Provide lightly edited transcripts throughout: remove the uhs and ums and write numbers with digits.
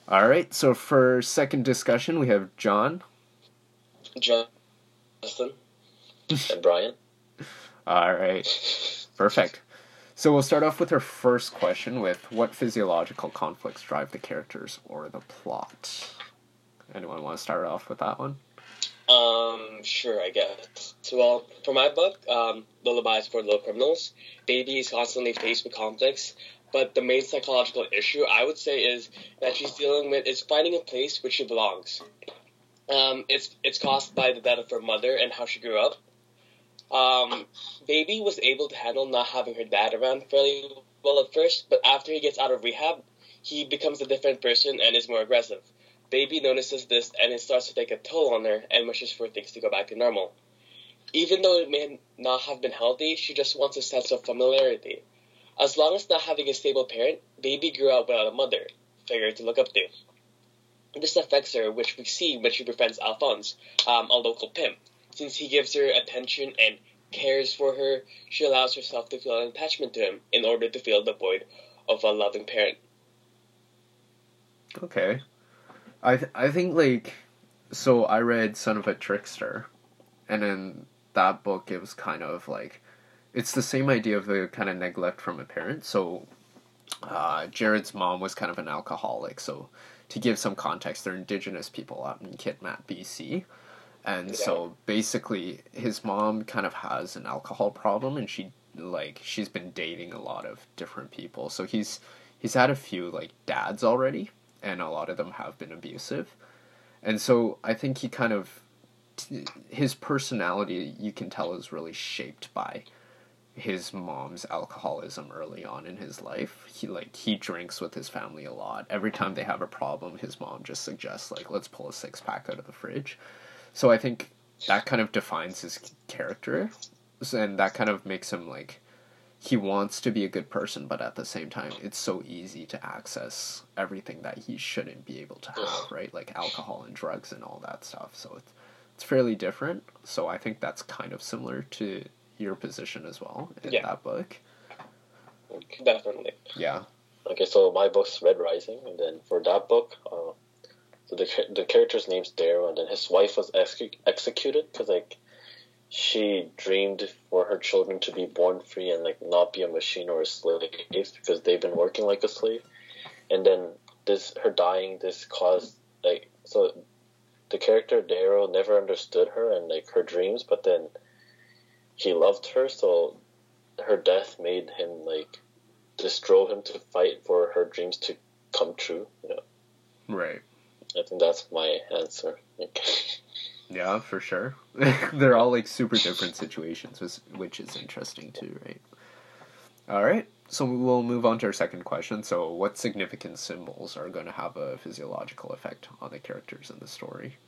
All right, so for second discussion, we have John. Justin and Brian. All right, perfect. So we'll start off with our first question with what physiological conflicts drive the characters or the plot? Anyone want to start off with that one? Sure, I guess. So, well, for my book, Lullabies for Little Criminals, Baby is constantly faced with conflicts, but the main psychological issue I would say is that she's dealing with is finding a place where she belongs. It's caused by the death of her mother and how she grew up. Baby was able to handle not having her dad around fairly well at first, but after he gets out of rehab, he becomes a different person and is more aggressive. Baby notices this and it starts to take a toll on her and wishes for things to go back to normal. Even though it may not have been healthy, she just wants a sense of familiarity. As long as not having a stable parent, Baby grew up without a mother figure to look up to. This affects her, which we see when she befriends Alphonse, a local pimp. Since he gives her attention and cares for her, she allows herself to feel an attachment to him in order to fill the void of a loving parent. Okay. I think, like, so I read Son of a Trickster, and in that book it was kind of like, it's the same idea of the kind of neglect from a parent. So Jared's mom was kind of an alcoholic, so to give some context, they're indigenous people out in Kitmat, BC. And so basically his mom kind of has an alcohol problem, and she's been dating a lot of different people. So he's had a few like dads already, and a lot of them have been abusive. And so I think he kind of his personality, you can tell, is really shaped by his mom's alcoholism early on in his life. He drinks with his family a lot. Every time they have a problem, his mom just suggests like, let's pull a six pack out of the fridge. So I think that kind of defines his character, and that kind of makes him like, he wants to be a good person, but at the same time, it's so easy to access everything that he shouldn't be able to have, right? Like alcohol and drugs and all that stuff. So it's fairly different. So I think that's kind of similar to your position as well in that book. Definitely. Yeah. Okay, so my book's Red Rising, and then for that book, so the character's name's Darrow, and then his wife was executed because like she dreamed for her children to be born free and like not be a machine or a slave because they've been working like a slave, and then her dying caused like, so the character Darrow never understood her and like her dreams, but then he loved her, so her death made him like, this drove him to fight for her dreams to come true. Right. I think that's my answer. Yeah, for sure. They're all like super different situations, which is interesting too, right? All right, so we'll move on to our second question. So what significant symbols are going to have a physiological effect on the characters in the story?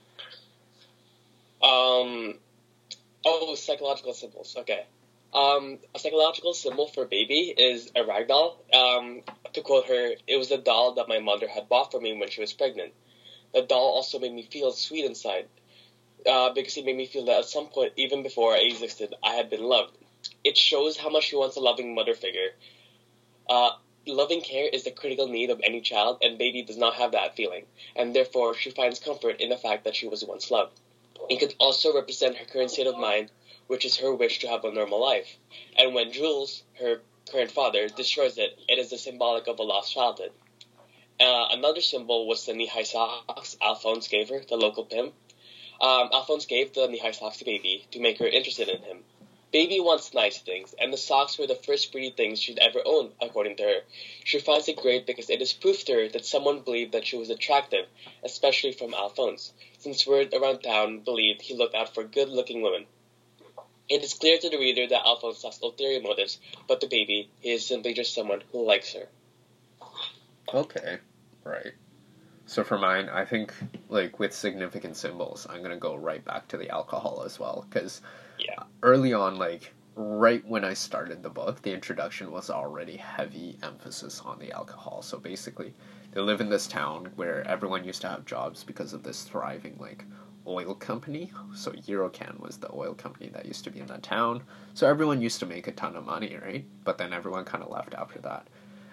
Psychological symbols. Okay. A psychological symbol for Baby is a ragdoll. To quote her, it was the doll that my mother had bought for me when she was pregnant. The doll also made me feel sweet inside, because it made me feel that at some point, even before I existed, I had been loved. It shows how much she wants a loving mother figure. Loving care is the critical need of any child, and Baby does not have that feeling, and therefore she finds comfort in the fact that she was once loved. It could also represent her current state of mind, which is her wish to have a normal life. And when Jules, her current father, destroys it, it is the symbolic of a lost childhood. Another symbol was the knee-high socks Alphonse gave her, the local pimp. Alphonse gave the knee-high socks to Baby to make her interested in him. Baby wants nice things, and the socks were the first pretty things she'd ever owned, according to her. She finds it great because it is proof to her that someone believed that she was attractive, especially from Alphonse, since word around town believed he looked out for good-looking women. It is clear to the reader that Alphonse has ulterior motives, but to Baby, he is simply just someone who likes her. Okay, right. So for mine, I think, like, with significant symbols, I'm going to go right back to the alcohol as well, because early on, like, right when I started the book, the introduction was already heavy emphasis on the alcohol. So basically, they live in this town where everyone used to have jobs because of this thriving, like, oil company. So Eurocan was the oil company that used to be in that town. So everyone used to make a ton of money, right? But then everyone kind of left after that.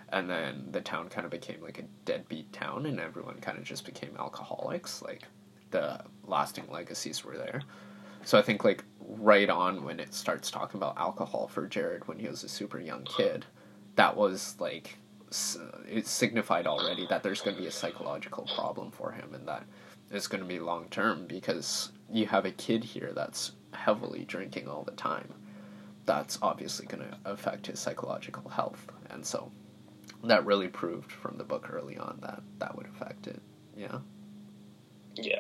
and then the town kind of became like a deadbeat town, and everyone kind of just became alcoholics. Like the lasting legacies were there. So I think like right on when it starts talking about alcohol for Jared when he was a super young kid, that was like it signified already that there's going to be a psychological problem for him, and that it's going to be long term because you have a kid here that's heavily drinking all the time. That's obviously going to affect his psychological health, and so that really proved from the book early on that that would affect it. Yeah. Yeah.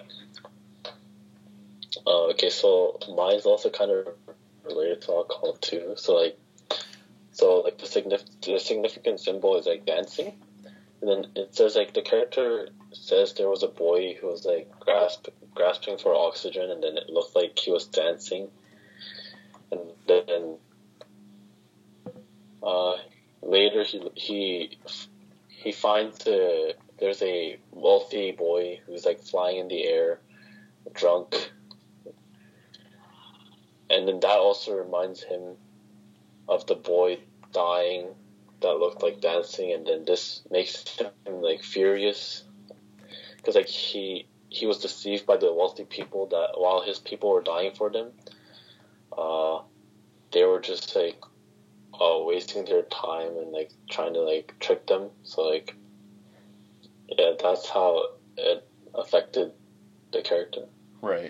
Okay, so mine's also kind of related to alcohol too. So like the significant symbol is like dancing, and then it says like the character says there was a boy who was like grasping for oxygen, and then it looked like he was dancing, and then later he finds there's a wealthy boy who's like flying in the air, drunk. And then that also reminds him of the boy dying that looked like dancing, and then this makes him like furious because like he was deceived by the wealthy people that while his people were dying for them, they were just like wasting their time and like trying to like trick them. So like yeah, that's how it affected the character. Right.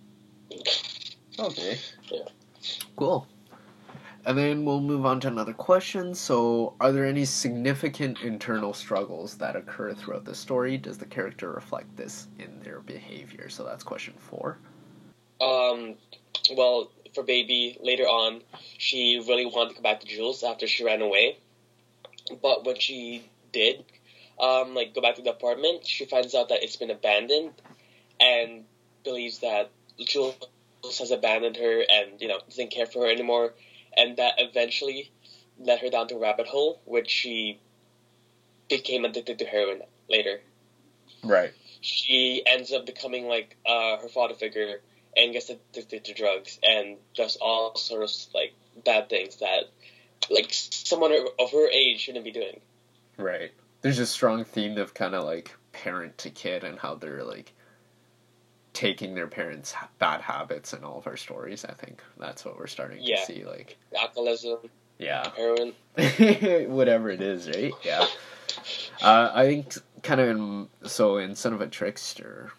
Okay. Yeah. Cool. And then we'll move on to another question. So, are there any significant internal struggles that occur throughout the story? Does the character reflect this in their behavior? So that's question 4. Well, for Baby, later on, she really wanted to come back to Jules after she ran away. But when she did, like, go back to the apartment, she finds out that it's been abandoned and believes that Jules has abandoned her and, doesn't care for her anymore. And that eventually led her down to a rabbit hole, which she became addicted to heroin later. Right. She ends up becoming, like, her father figure and gets addicted to drugs and does all sorts of, like, bad things that, like, someone of her age shouldn't be doing. Right. There's a strong theme of kind of, like, parent to kid and how they're, like, taking their parents' bad habits in all of our stories. I think that's what we're starting to see, like alcoholism, heroin, whatever it is, right? Yeah. I think kind of in Son of a Trickster,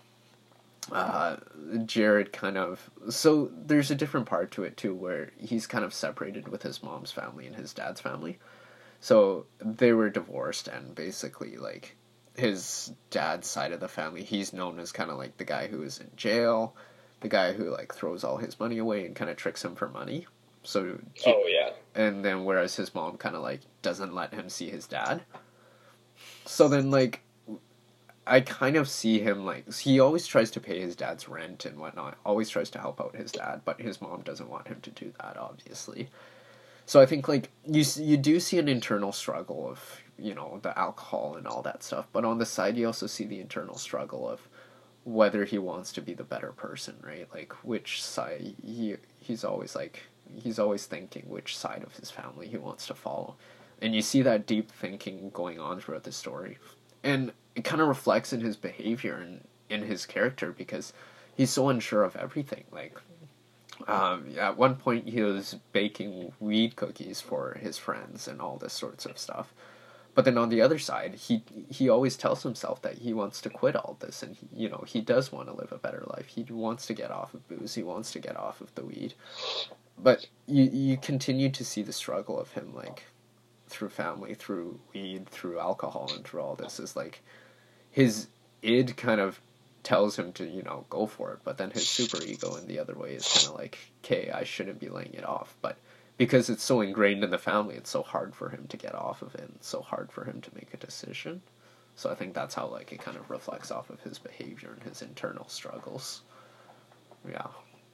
Jared kind of, so there's a different part to it too where he's kind of separated with his mom's family and his dad's family. So they were divorced, and basically like his dad's side of the family, he's known as kind of like the guy who is in jail, the guy who like throws all his money away and kind of tricks him for money. So and then whereas his mom kind of like doesn't let him see his dad. So then like I kind of see him like he always tries to pay his dad's rent and whatnot, always tries to help out his dad, but his mom doesn't want him to do that, obviously. So I think like you do see an internal struggle of the alcohol and all that stuff, but on the side you also see the internal struggle of whether he wants to be the better person, right? Like which side he's always thinking which side of his family he wants to follow, and you see that deep thinking going on throughout the story, and it kind of reflects in his behavior and in his character because he's so unsure of everything. Like at one point he was baking weed cookies for his friends and all this sorts of stuff. But then on the other side, he always tells himself that he wants to quit all this, and he does want to live a better life. He wants to get off of booze. He wants to get off of the weed. But you continue to see the struggle of him, like through family, through weed, through alcohol, and through all this. Is like his id kind of tells him to go for it, but then his super ego in the other way is kind of like, okay, I shouldn't be laying it off, but because it's so ingrained in the family, it's so hard for him to get off of it, and so hard for him to make a decision. So I think that's how like it kind of reflects off of his behavior and his internal struggles. Yeah.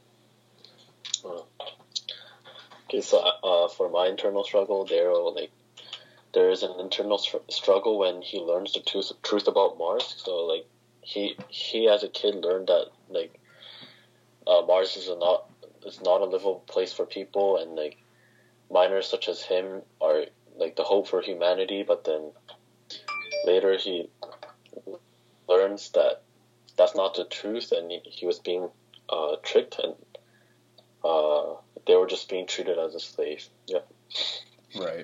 Okay, so for my internal struggle, there is an internal struggle when he learns the truth about Mars. So like he as a kid learned that like Mars is not a livable place for people, and like miners such as him are like the hope for humanity, but then later he learns that that's not the truth, and he was being tricked, and they were just being treated as a slave. Yeah. Right.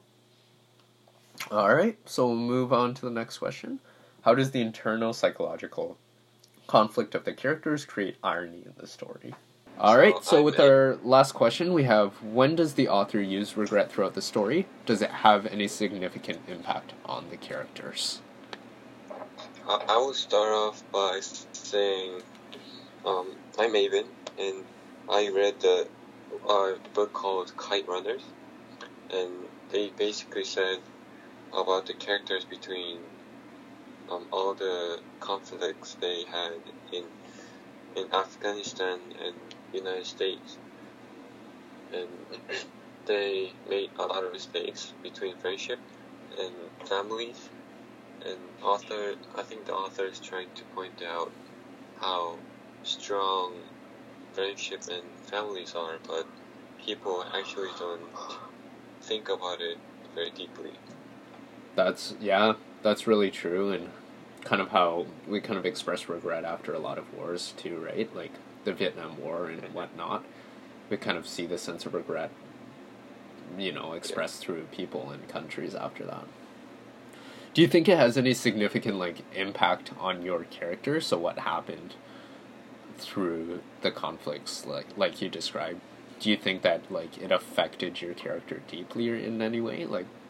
All right, so we'll move on to the next question. How does the internal psychological conflict of the characters create irony in the story? All right, so with our last question, we have, when does the author use regret throughout the story? Does it have any significant impact on the characters? I will start off by saying I'm Maven, and I read the book called Kite Runners, and they basically said about the characters between all the conflicts they had in Afghanistan and United States, and they made a lot of mistakes between friendship and families, and I think the author is trying to point out how strong friendship and families are, but people actually don't think about it very deeply. That's really true, and kind of how we kind of express regret after a lot of wars too, right? Like the Vietnam War and whatnot. We kind of see the sense of regret, expressed through people and countries after that. Do you think it has any significant impact on your character? So what happened through the conflicts, like you described? Do you think that it affected your character deeply or in any way?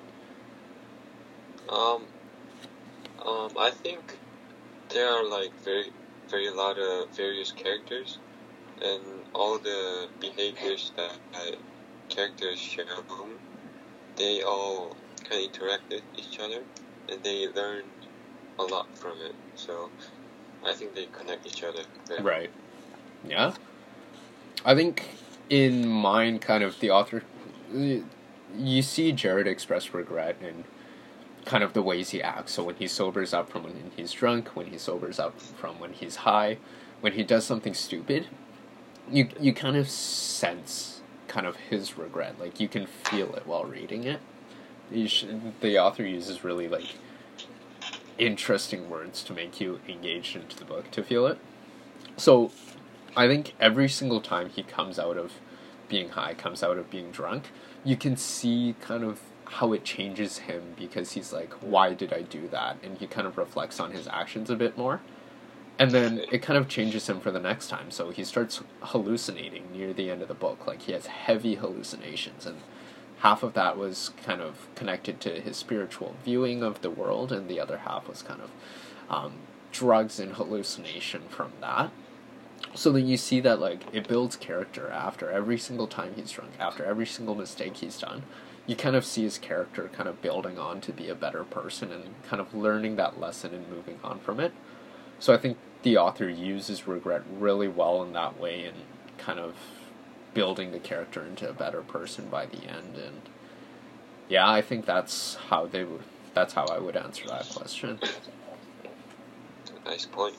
I think there are very lot of various characters, and all the behaviors that characters show, they all kind of interact with each other, and they learn a lot from it. So I think they connect each other. Right. Yeah. I think in mine, kind of the author, you see Jared express regret in kind of the ways he acts. So when he sobers up from when he's drunk, when he sobers up from when he's high, when he does something stupid, you kind of sense kind of his regret. You can feel it while reading it. The author uses really interesting words to make you engaged into the book to feel it. So I think every single time he comes out of being high, comes out of being drunk, you can see kind of how it changes him, because he's like, why did I do that? And he kind of reflects on his actions a bit more. And then it kind of changes him for the next time. So he starts hallucinating near the end of the book. He has heavy hallucinations, and half of that was kind of connected to his spiritual viewing of the world, and the other half was kind of drugs and hallucination from that. So then you see that it builds character after every single time he's drunk, after every single mistake he's done. You kind of see his character kind of building on to be a better person and kind of learning that lesson and moving on from it. So I think the author uses regret really well in that way, and kind of building the character into a better person by the end. And yeah, I think that's how I would answer that question. Nice point.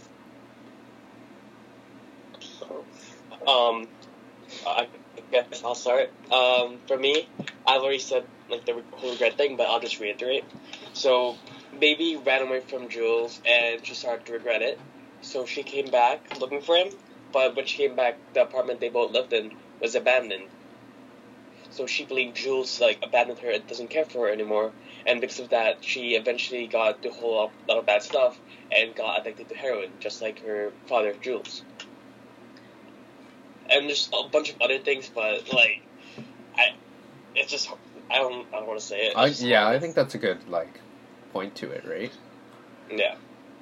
I guess I'll start. For me, I've already said the whole regret thing, but I'll just reiterate. So, Baby ran away from Jules, and she started to regret it. So she came back looking for him, but when she came back, the apartment they both lived in was abandoned. So she believed Jules abandoned her and doesn't care for her anymore, and because of that, she eventually got a whole lot of bad stuff and got addicted to heroin, just like her father, Jules. And there's a bunch of other things, but I don't want to say it. I think that's a good point to it, right? Yeah.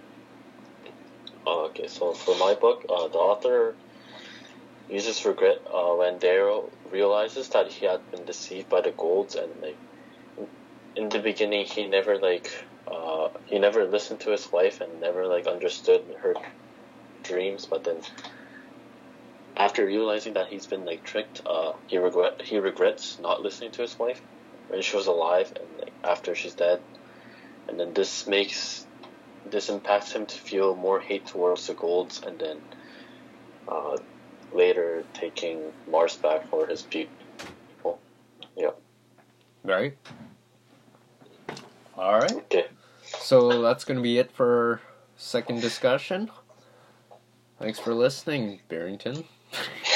Okay, so for my book, the author uses regret when Daryl realizes that he had been deceived by the Golds, and in the beginning he never listened to his wife and never understood her dreams, but then after realizing that he's been tricked, he regrets not listening to his wife when she was alive and after she's dead, and then this impacts him to feel more hate towards the Golds, and then later taking Mars back for his people. Yeah. Right. All right. Okay. So that's going to be it for our second discussion. Thanks for listening, Barrington.